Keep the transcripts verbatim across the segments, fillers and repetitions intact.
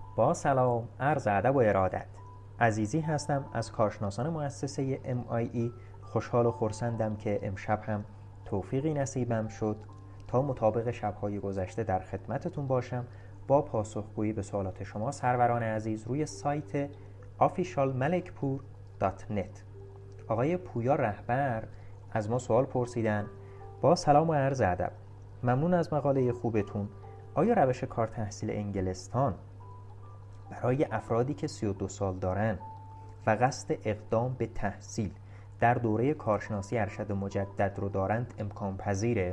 با سلام، عرض ادب و ارادت. عزیزی هستم از کارشناسان مؤسسه ام آی ای. خوشحال و خرسندم که امشب هم توفیقی نصیبم شد تا مطابق شب‌های گذشته در خدمتتون باشم با پاسخگویی به سوالات شما سروران عزیز روی سایت آفیشال ملکپور دات نت. آقای پویا رهبر از ما سوال پرسیدن. با سلام و عرض ادب، ممنون از مقاله خوبتون. آیا روش کار تحصیل انگلستان برای افرادی که سی و دو سال دارن و قصد اقدام به تحصیل در دوره کارشناسی ارشد مجدد رو دارند امکان پذیره؟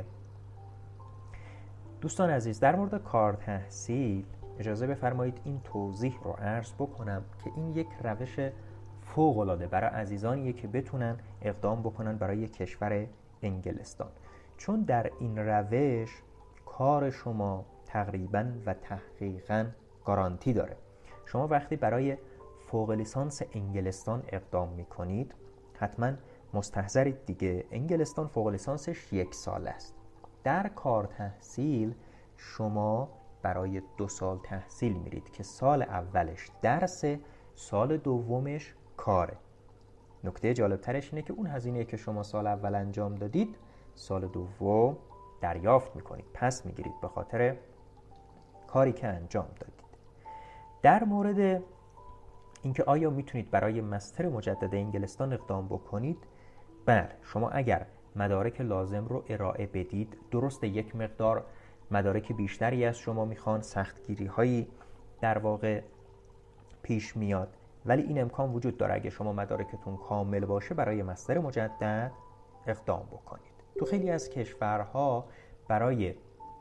دوستان عزیز، در مورد کار تحصیل اجازه بفرمایید این توضیح رو عرض بکنم که این یک روش فوق‌العاده برای عزیزانیه که بتونن اقدام بکنن برای کشور انگلستان، چون در این روش کار شما تقریباً و تحقیقاً گارانتی داره. شما وقتی برای فوق لیسانس انگلستان اقدام میکنید حتما مستحضرید دیگه، انگلستان فوق لیسانسش یک سال است. در کار تحصیل شما برای دو سال تحصیل میرید که سال اولش درس، سال دومش کاره. نکته جالب ترش اینه که اون هزینه که شما سال اول انجام دادید سال دوم دریافت میکنید، پس میگیرید به خاطر کاری که انجام دادید. در مورد اینکه آیا میتونید برای مستر مجدد انگلستان اقدام بکنید، بله، شما اگر مدارک لازم رو ارائه بدید، درسته یک مقدار مدارک بیشتری از شما میخوان، سختگیری هایی در واقع پیش میاد، ولی این امکان وجود داره اگه شما مدارکتون کامل باشه برای مستر مجدد اقدام بکنید. تو خیلی از کشورها برای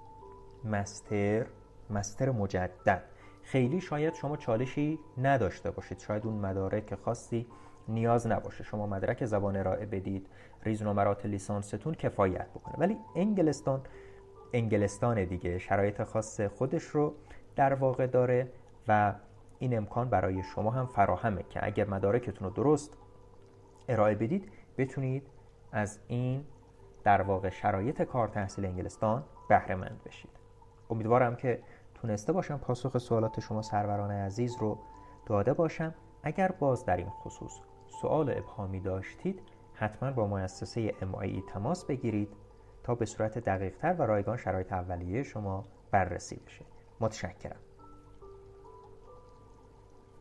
مستر مستر مجدد خیلی شاید شما چالشی نداشته باشید، شاید اون مدارک خاصی نیاز نباشه، شما مدرک زبان ارائه بدید، ریزنمرات لیسانستون کفایت بکنه. ولی انگلستان انگلستان دیگه شرایط خاص خودش رو در واقع داره و این امکان برای شما هم فراهمه که اگر مدارکتون رو درست ارائه بدید بتونید از این در واقع شرایط کار تحصیل انگلستان بهره مند بشید. امیدوارم که تونسته باشم پاسخ سوالات شما سروران عزیز رو داده باشم. اگر باز در این خصوص سوال ابهامی داشتید حتما با مؤسسه ام آی ای تماس بگیرید تا به صورت دقیق‌تر و رایگان شرایط اولیه شما بررسی بشه. متشکرم.